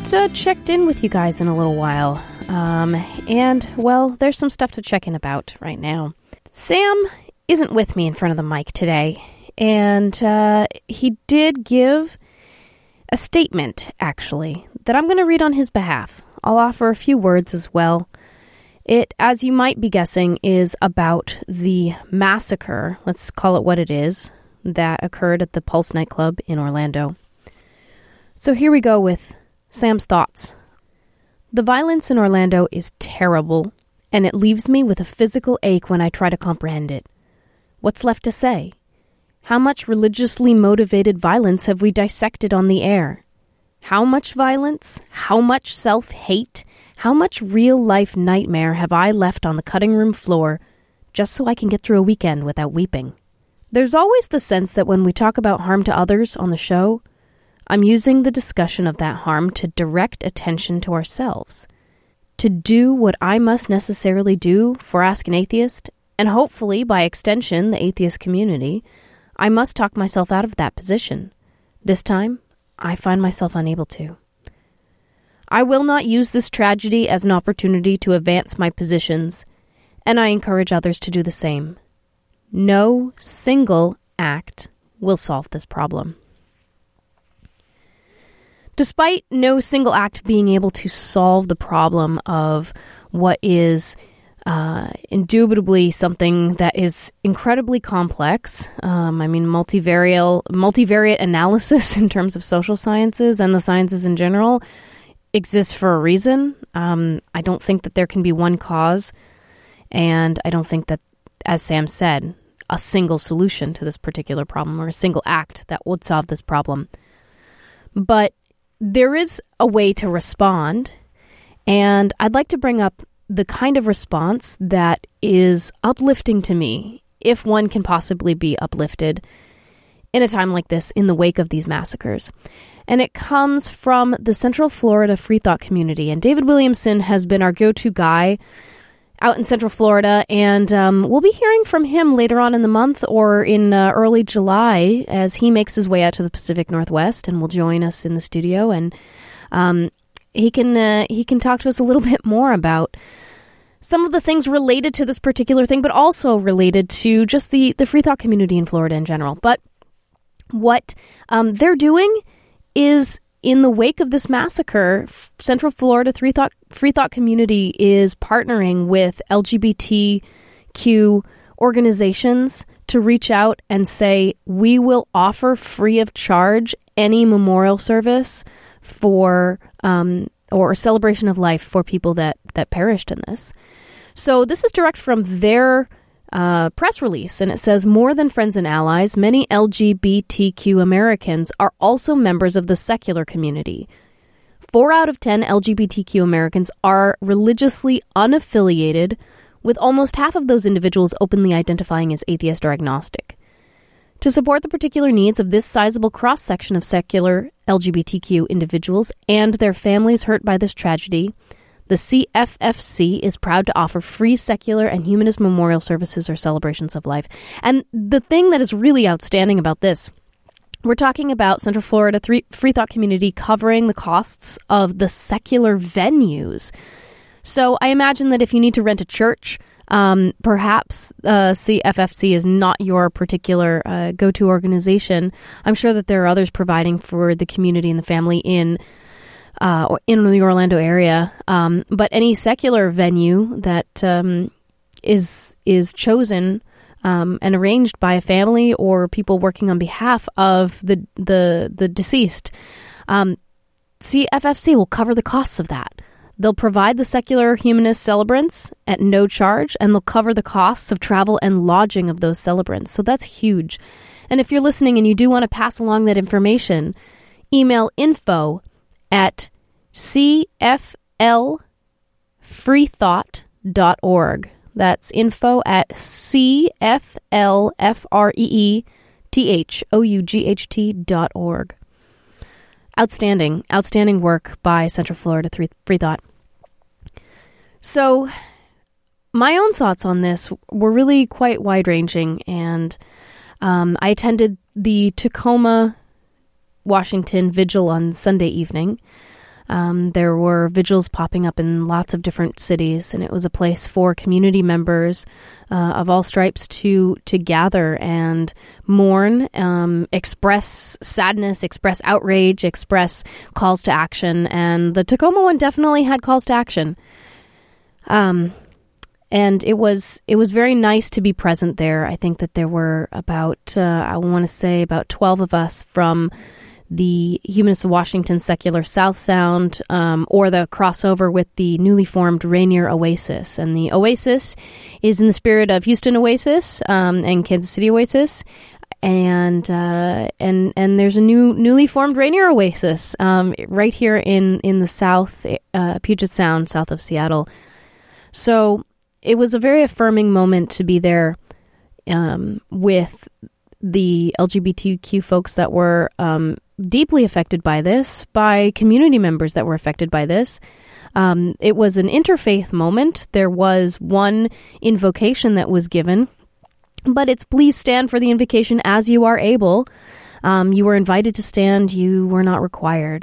checked in with you guys in a little while. And, well, there's some stuff to check in about right now. Sam isn't with me in front of the mic today, and he did give a statement, actually, that I'm going to read on his behalf. I'll offer a few words as well. It, as you might be guessing, is about the massacre, let's call it what it is, that occurred at the Pulse nightclub in Orlando. So here we go with Sam's thoughts. The violence in Orlando is terrible, and it leaves me with a physical ache when I try to comprehend it. What's left to say? How much religiously motivated violence have we dissected on the air? How much violence? How much self-hate? How much real-life nightmare have I left on the cutting room floor just so I can get through a weekend without weeping? There's always the sense that when we talk about harm to others on the show, I'm using the discussion of that harm to direct attention to ourselves. To do what I must necessarily do for Ask an Atheist, and hopefully, by extension, the atheist community, I must talk myself out of that position. This time, I find myself unable to. I will not use this tragedy as an opportunity to advance my positions, and I encourage others to do the same. No single act will solve this problem. Despite no single act being able to solve the problem of what is indubitably something that is incredibly complex, multivariate analysis in terms of social sciences and the sciences in general exists for a reason. I don't think that there can be one cause, and I don't think that, as Sam said, a single solution to this particular problem or a single act that would solve this problem. But there is a way to respond, and I'd like to bring up the kind of response that is uplifting to me, if one can possibly be uplifted in a time like this in the wake of these massacres. And it comes from the Central Florida Free Thought community. And David Williamson has been our go-to guy out in Central Florida, and we'll be hearing from him later on in the month or in early July as he makes his way out to the Pacific Northwest and will join us in the studio. And he can talk to us a little bit more about some of the things related to this particular thing, but also related to just the free thought community in Florida in general. But what they're doing is, in the wake of this massacre, Central Florida Free Thought community is partnering with LGBTQ organizations to reach out and say, we will offer free of charge any memorial service for or celebration of life for people that perished in this. So this is direct from their press release, and it says, more than friends and allies, many LGBTQ Americans are also members of the secular community. 4 out of 10 LGBTQ Americans are religiously unaffiliated, with almost half of those individuals openly identifying as atheist or agnostic. To support the particular needs of this sizable cross-section of secular LGBTQ individuals and their families hurt by this tragedy, the CFFC is proud to offer free secular and humanist memorial services or celebrations of life. And the thing that is really outstanding about this, we're talking about Central Florida Free Thought community covering the costs of the secular venues. So I imagine that if you need to rent a church, perhaps CFFC is not your particular go-to organization. I'm sure that there are others providing for the community and the family in the Orlando area. But any secular venue that is chosen and arranged by a family or people working on behalf of the deceased, CFFC will cover the costs of that. They'll provide the secular humanist celebrants at no charge, and they'll cover the costs of travel and lodging of those celebrants. So that's huge. And if you're listening and you do want to pass along that information, email info@cflfreethought.org. That's info@cflfreethought.org. Outstanding work by Central Florida Free Thought. So my own thoughts on this were really quite wide-ranging, and I attended the Tacoma, Washington vigil on Sunday evening. There were vigils popping up in lots of different cities, and it was a place for community members of all stripes to gather and mourn, express sadness, express outrage, express calls to action. And the Tacoma one definitely had calls to action. And it was very nice to be present there. I think that there were about 12 of us from the Humanists of Washington Secular South Sound, or the crossover with the newly formed Rainier Oasis. And the Oasis is in the spirit of Houston Oasis and Kansas City Oasis. And there's a newly formed Rainier Oasis right here in the South, Puget Sound, south of Seattle. So it was a very affirming moment to be there with the LGBTQ folks that were deeply affected by this, by community members that were affected by this. It was an interfaith moment. There was one invocation that was given, but it's please stand for the invocation as you are able. You were invited to stand. You were not required.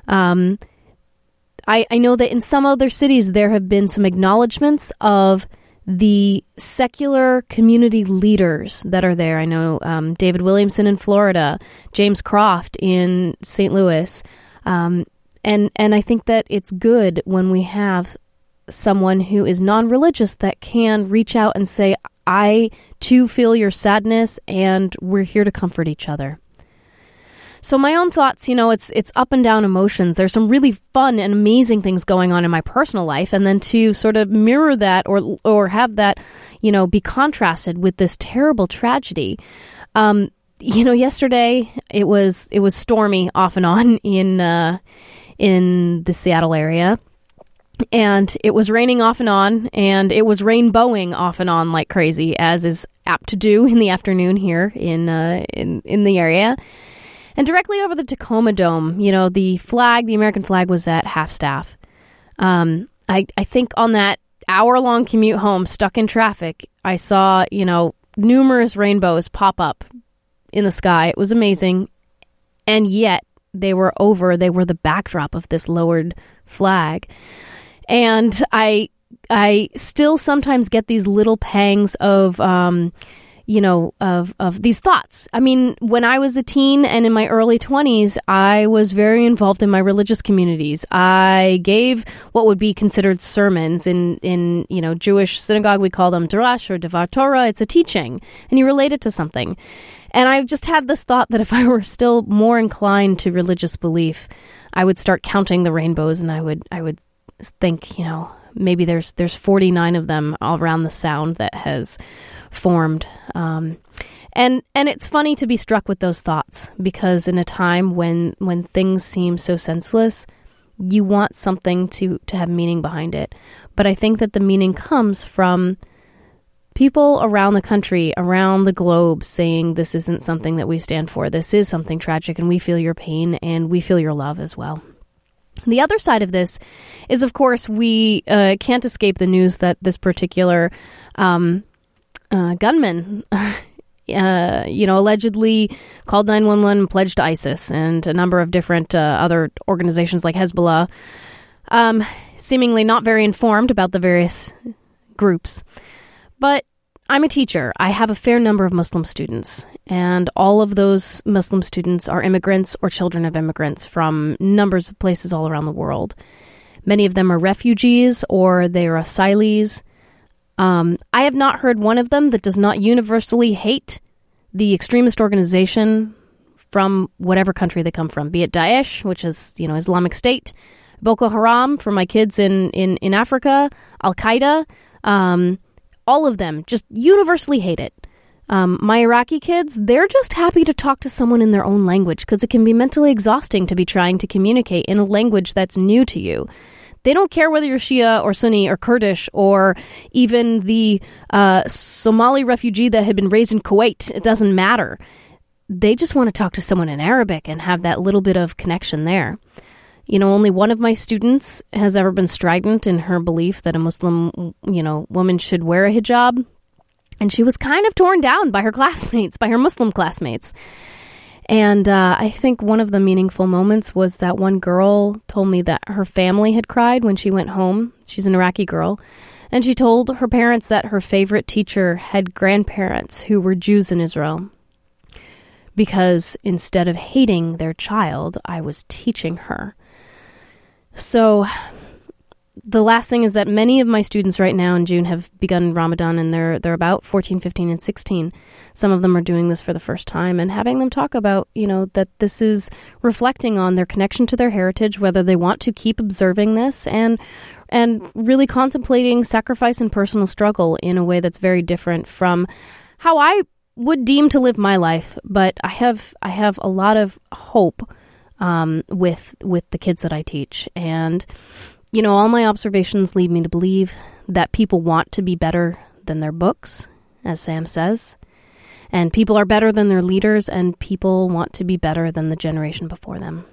I know that in some other cities there have been some acknowledgments of the secular community leaders that are there. I know David Williamson in Florida, James Croft in St. Louis. And I think that it's good when we have someone who is non-religious that can reach out and say, I too feel your sadness and we're here to comfort each other. So my own thoughts, it's up and down emotions. There's some really fun and amazing things going on in my personal life. And then to sort of mirror that or have that, be contrasted with this terrible tragedy. Yesterday it was stormy off and on in the Seattle area. And it was raining off and on, and it was rainbowing off and on like crazy, as is apt to do in the afternoon here in the area. And directly over the Tacoma Dome, the American flag was at half-staff. I think on that hour-long commute home, stuck in traffic, I saw, numerous rainbows pop up in the sky. It was amazing. And yet, they were the backdrop of this lowered flag. And I still sometimes get these little pangs of these thoughts. I mean, when I was a teen and in my early 20s, I was very involved in my religious communities. I gave what would be considered sermons in Jewish synagogue. We call them drash or devar Torah. It's a teaching, and you relate it to something. And I just had this thought that if I were still more inclined to religious belief, I would start counting the rainbows, and I would think, maybe there's 49 of them all around the sound that has formed. And it's funny to be struck with those thoughts, because in a time when things seem so senseless, you want something to have meaning behind it. But I think that the meaning comes from people around the country, around the globe, saying this isn't something that we stand for. This is something tragic, and we feel your pain, and we feel your love as well. The other side of this is, of course, we can't escape the news that this particular gunman, allegedly called 911 and pledged to ISIS and a number of different other organizations like Hezbollah, seemingly not very informed about the various groups. But I'm a teacher. I have a fair number of Muslim students, and all of those Muslim students are immigrants or children of immigrants from numbers of places all around the world. Many of them are refugees or they are asylees. I have not heard one of them that does not universally hate the extremist organization from whatever country they come from, be it Daesh, which is, Islamic State, Boko Haram for my kids in Africa, Al-Qaeda, all of them just universally hate it. My Iraqi kids, they're just happy to talk to someone in their own language, because it can be mentally exhausting to be trying to communicate in a language that's new to you. They don't care whether you're Shia or Sunni or Kurdish or even the Somali refugee that had been raised in Kuwait. It doesn't matter. They just want to talk to someone in Arabic and have that little bit of connection there. Only one of my students has ever been strident in her belief that a Muslim, woman should wear a hijab. And she was kind of torn down by her classmates, by her Muslim classmates. And I think one of the meaningful moments was that one girl told me that her family had cried when she went home. She's an Iraqi girl. And she told her parents that her favorite teacher had grandparents who were Jews in Israel. Because instead of hating their child, I was teaching her. So the last thing is that many of my students right now in June have begun Ramadan, and they're about 14, 15, and 16. Some of them are doing this for the first time, and having them talk about, that this is reflecting on their connection to their heritage, whether they want to keep observing this, and really contemplating sacrifice and personal struggle in a way that's very different from how I would deem to live my life. But I have a lot of hope with the kids that I teach, and all my observations lead me to believe that people want to be better than their books, as Sam says, and people are better than their leaders, and people want to be better than the generation before them.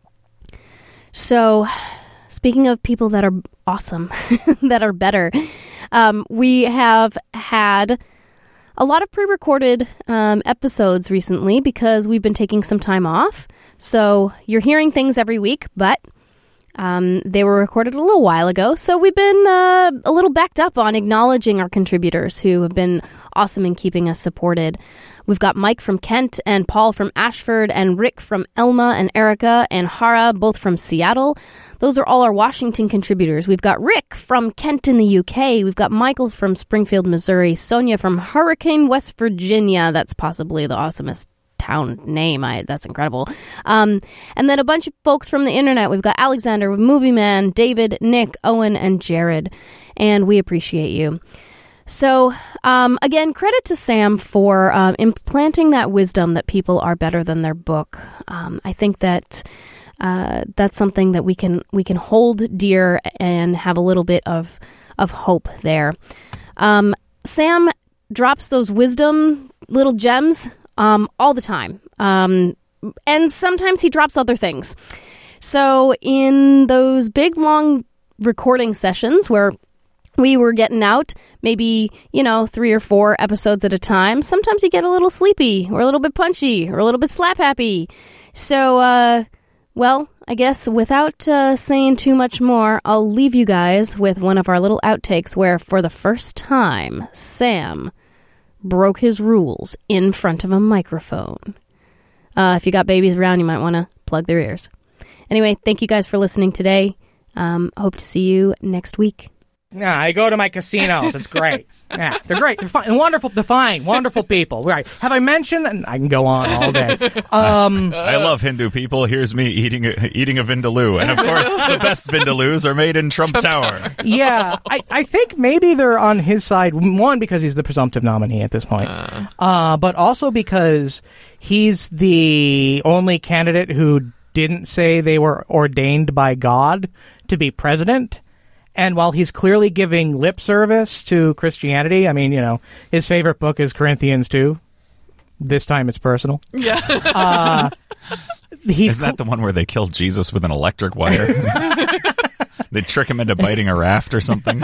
So, speaking of people that are awesome, that are better, we have had a lot of pre-recorded episodes recently because we've been taking some time off. So you're hearing things every week, but they were recorded a little while ago. So we've been a little backed up on acknowledging our contributors who have been awesome in keeping us supported. We've got Mike from Kent and Paul from Ashford and Rick from Elma and Erica and Hara, both from Seattle. Those are all our Washington contributors. We've got Rick from Kent in the UK. We've got Michael from Springfield, Missouri. Sonia from Hurricane, West Virginia. That's possibly the awesomest town name. That's incredible. And then a bunch of folks from the internet. We've got Alexander, Movie Man, David, Nick, Owen, and Jared. And we appreciate you. So, again, credit to Sam for implanting that wisdom that people are better than their book. I think that that's something that we can hold dear and have a little bit of hope there. Sam drops those wisdom little gems all the time, and sometimes he drops other things. So in those big, long recording sessions where we were getting out maybe, 3 or 4 episodes at a time, sometimes you get a little sleepy or a little bit punchy or a little bit slap happy. So, well, I guess without saying too much more, I'll leave you guys with one of our little outtakes where for the first time, Sam broke his rules in front of a microphone. If you got babies around, you might want to plug their ears. Anyway, thank you guys for listening today. Hope to see you next week. Yeah, I go to my casinos. It's great. Yeah, they're great. They're fine. Wonderful, fine, wonderful people. Right. Have I mentioned that? I can go on all day. I love Hindu people. Here's me eating a Vindaloo. And, of course, the best Vindaloos are made in Trump Tower. Yeah, I think maybe they're on his side. One, because he's the presumptive nominee at this point. But also because he's the only candidate who didn't say they were ordained by God to be president. And while he's clearly giving lip service to Christianity, I mean, his favorite book is Corinthians 2. This time it's personal. Yeah. Isn't that the one where they killed Jesus with an electric wire? They trick him into biting a raft or something?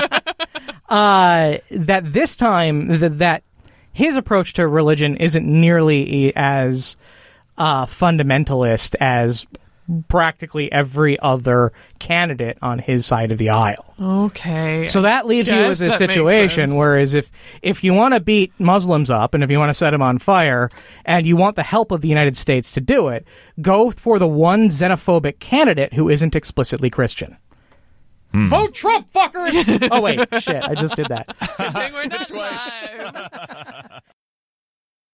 That this time, that his approach to religion isn't nearly as fundamentalist as practically every other candidate on his side of the aisle. Okay. So that leaves you with a situation whereas if you want to beat Muslims up and if you want to set them on fire and you want the help of the United States to do it, go for the one xenophobic candidate who isn't explicitly Christian. Vote Trump, fuckers! Oh, wait. Shit. I just did that. Good thing we're not live.